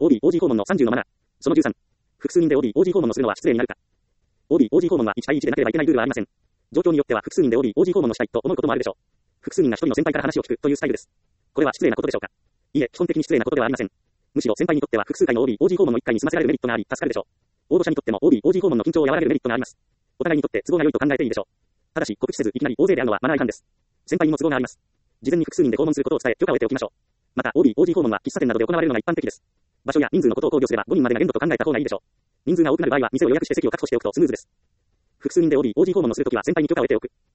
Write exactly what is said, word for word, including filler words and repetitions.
オービー、オージー 訪問のさんじゅうのマナー。そのじゅうさん。複数人で オービー、オージー 訪問をするのは失礼になるか。オービー、オージー 訪問はいち対いちでなければいけないルールはありません。状況によっては複数人で オービー、オージー 訪問のしたいと思うこともあるでしょう。複数人が一人の先輩から話を聞くというスタイルです。これは失礼なことでしょうか。いいえ、基本的に失礼なことではありません。むしろ先輩にとっては複数回の オービー、オージー 訪問のいっかいに済ませられるメリットがあり、助かるでしょう。応募者にとっても オービー、オージー 訪問の緊張を和らげるメリットがあります。お互いにとって都合が良いと考えていいでしょう。ただし、告知せずいきなり大勢で会うのはマナー違反です。先輩にも都合があります。事前に複数人で訪問することを伝え、許可を得ておきましょう。また、オービー、オージー 訪問は喫茶店などで行われるのが一般的です。場所や人数のことを考慮すればごにんまでが限度と考えた方がいいでしょう。人数が多くなる場合は店を予約して席を確保しておくとスムーズです。複数人で オービー、オージー 訪問をするときは先輩に許可を得ておく。